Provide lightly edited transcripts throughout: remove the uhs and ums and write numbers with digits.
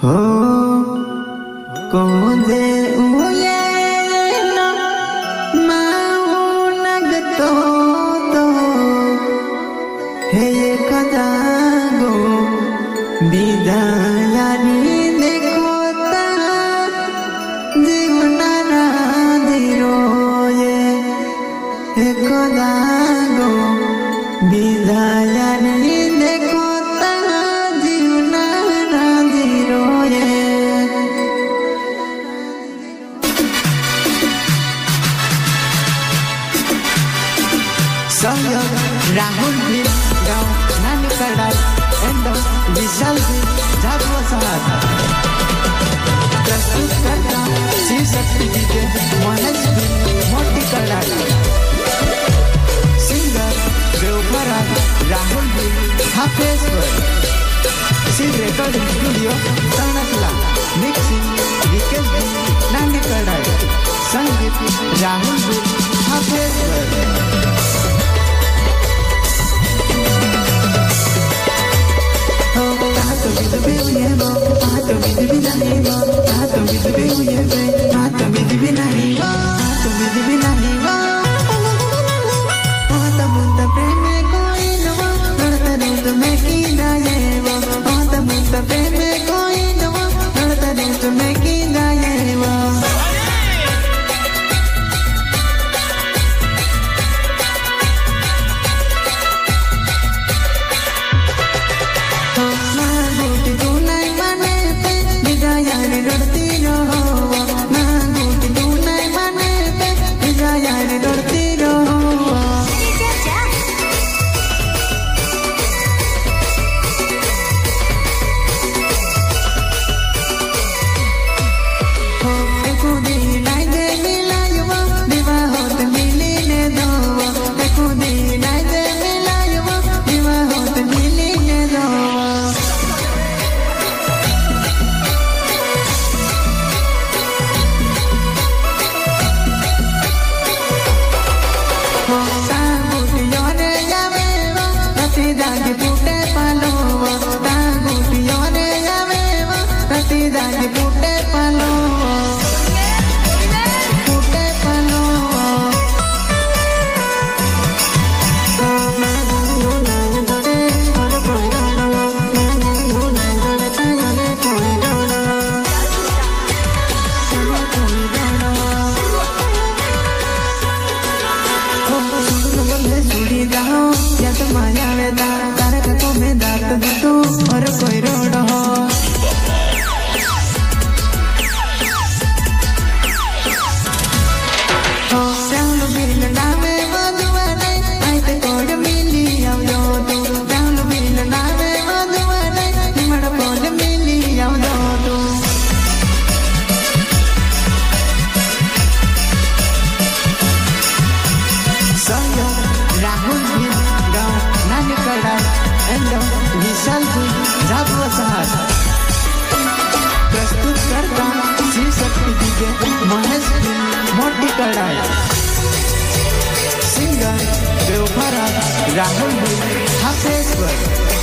हो कोदे उये न माऊ नगतो तो हे कदागो विदायानी देखो ता जीवनारा दिरोये हे कदागो विदायानी देखो ता जीवनारा दिरोये सहयोग राहुल भी गाँव नानी कड़ाई एंड विशाल भी झाबुआ साहब प्रस्तुत करता शिव शक्ति डीजे महेश भी मोटी कड़ाई सिंगर देवभरा राहुल भी Hafeshwar Shiv recording studio Tankala mixing Vikesh भी नानी कड़ाई संगीत राहुल भी हाफेश्वर प्रस्तुत करता शिव शक्ति डीजे महेश मोटी कड़ाई singer Devbhara Rahul Hafeshwar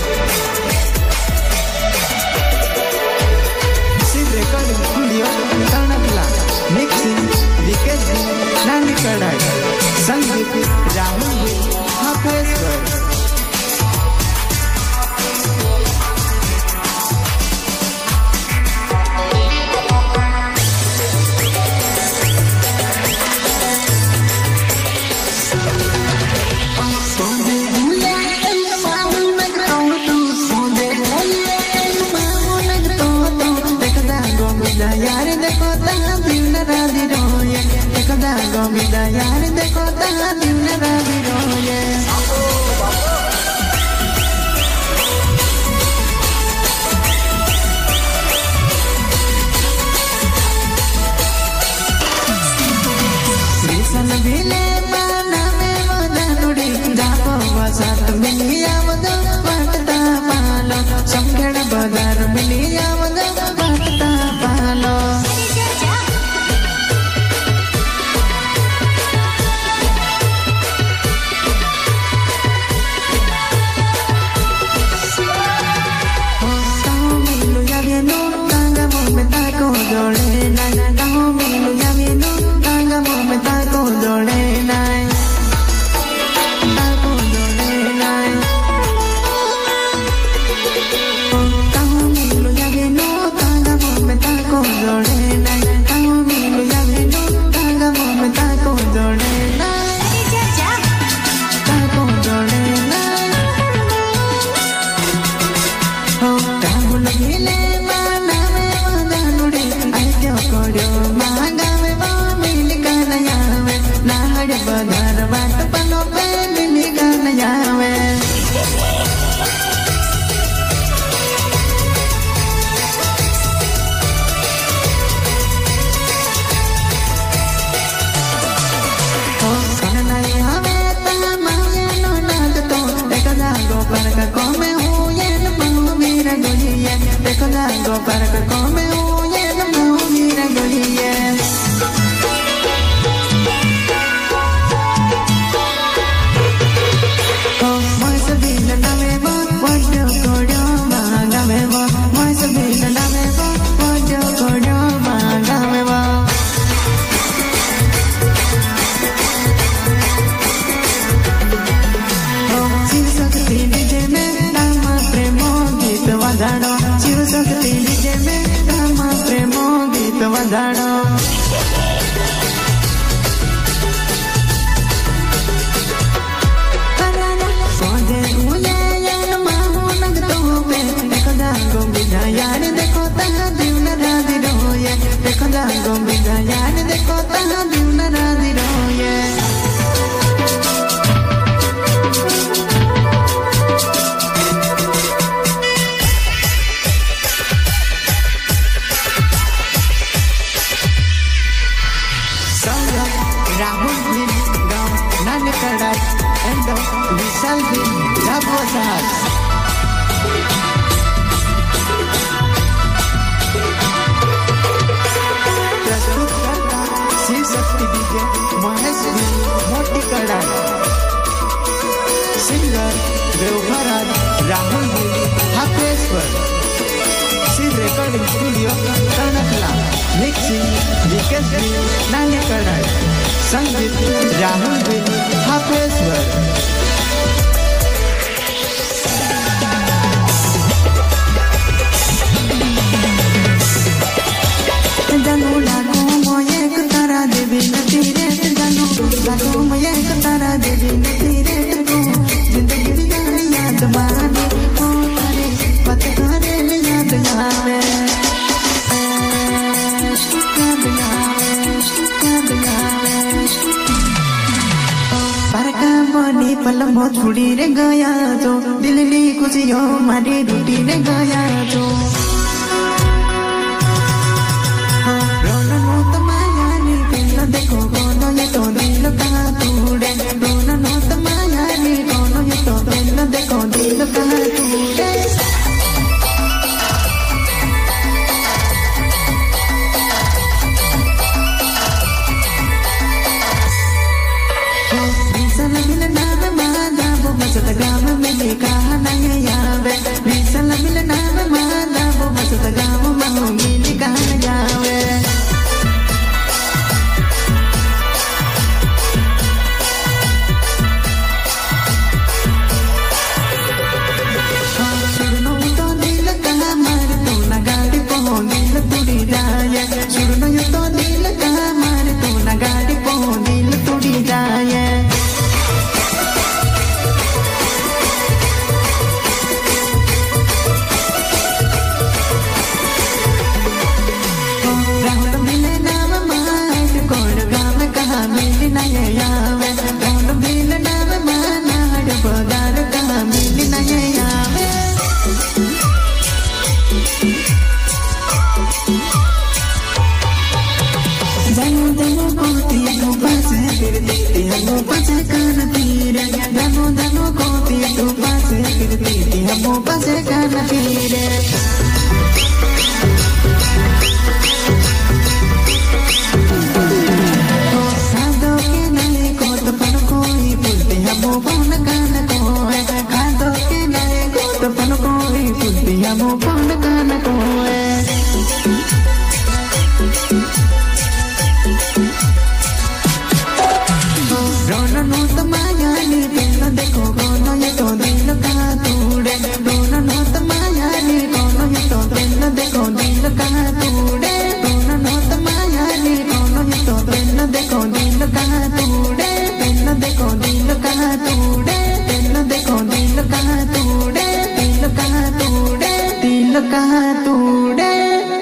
Shiv recording studio Tankala mixing Vikesh नानी कड़ाई संगीत राहुल हाफेश्वर यार देखो ता दिन राधी रोये एकदा गोविंदा यार देखो ता दिन राधी रोये कृष्ण भिले पाना में मदनुड़ी जापो वसत मिलिया मदो पटता पालो संखेड़ बदर मिलिया मदो पटता पालो देखो जागो फर्क को में ओ ये नमूनी न गलिए ओ मैं सभी नवे वो वड्डो कोड़ो मांगा में वो मैं सभी नवे वो वड्डो कोड़ो मांगा में वो वधाड़ो शिव शक्ति डीजे में राम प्रेमो गीत वधाड़ो सोजे उले यार माहू नगतो पे देखो जागो बिना यार देखो तहा दिल राधी रोये देखो जागो बिना यार देखो तहा दिल राधी रोये विशाल भी प्रस्तुत करता शिव शक्ति डीजे महेश भी मोटी कड़ा सिंगर देवघराज राहुल भी Hatheshwar Shiv recording studio Kankala mixing Vikesh भी नाले कड़ा संगीत राहुल भी हाथेश्वर जानू लागू मोये तारा देवी नदी रेत जानू लागू मोये तारा देवी नदी रेत को जिंदगी की याद माने ओ तारे पत करे याद आवे परका बनी पल मो छुड़ी रे गया जो दिल्ली खुशियों मारी रूटी रे गया जो देखो कोनो ये तो दिल का टूटे दोनों नो तमाया नी कोनो ये तो दिल देखो दिल का टूटे विशाल मिल नाम मादा वो मस्त गाम में देखा नहीं आवे विशाल मिल नाम मादा वो मस्त गाम में मिल गाना जावे कहाँ